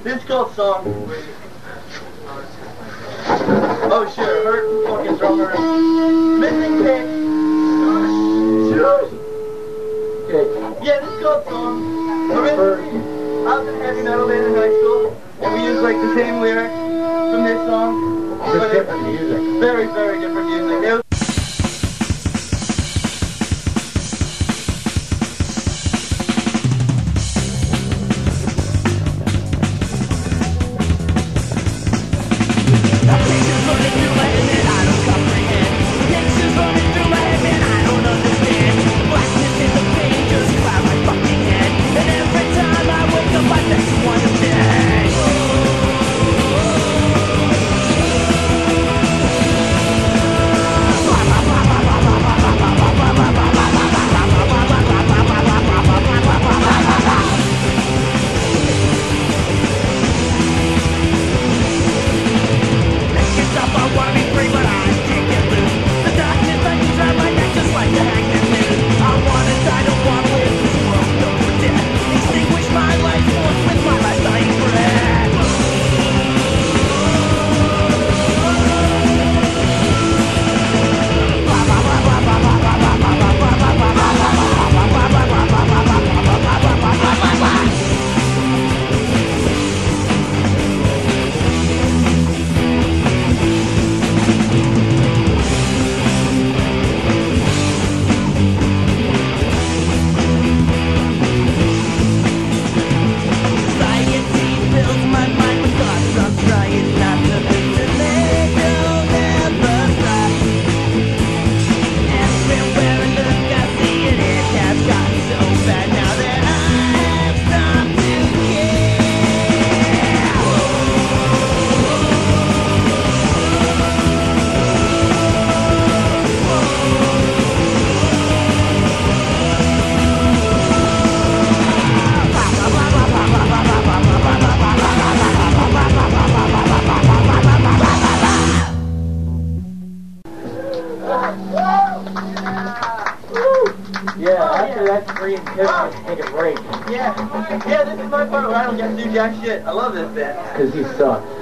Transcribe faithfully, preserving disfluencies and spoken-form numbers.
This is called Song. Oh shit, hurt fucking drummer. Missing pick. Okay. Yeah, this is called Song. Originally, I was in a heavy metal band in high school, and we used like the same lyrics from this song. Just different music. Very, very different music. It was Free and Kevin take a break. yeah. Yeah, this is my part where I don't get to do jack shit. I love this band. Because he sucks.